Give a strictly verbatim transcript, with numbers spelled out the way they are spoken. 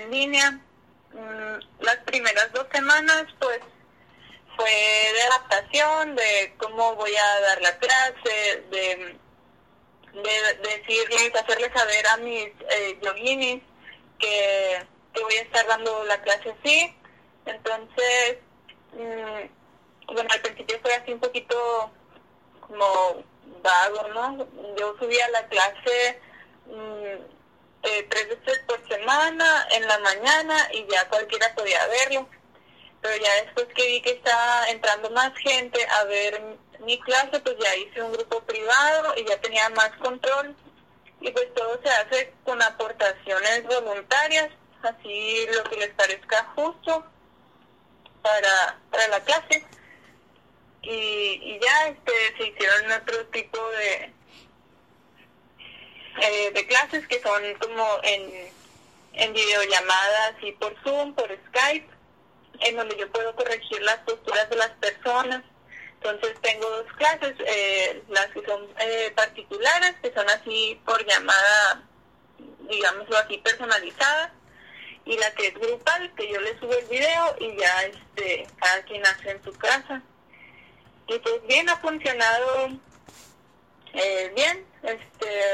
en línea. Mm, las primeras dos semanas, pues, fue de adaptación, de cómo voy a dar la clase, de, de decirles, hacerles saber a mis eh, yoginis que, que voy a estar dando la clase así. Entonces, mmm, bueno, al principio fue así un poquito como vago, ¿no? Yo subía la clase mmm, eh, tres veces por semana, en la mañana, y ya cualquiera podía verlo. Pero ya después que vi que estaba entrando más gente a ver mi clase, pues ya hice un grupo privado y ya tenía más control. Y pues todo se hace con aportaciones voluntarias, así lo que les parezca justo para, para la clase. Y, y ya este se hicieron otro tipo de, eh, de clases que son como en, en videollamadas y por Zoom, por Skype, en donde yo puedo corregir las posturas de las personas. Entonces tengo dos clases, eh, las que son eh, particulares, que son así por llamada, digámoslo así, personalizada, y la que es grupal, que yo le subo el video y ya este cada quien hace en su casa. Y pues bien, ha funcionado eh, bien, este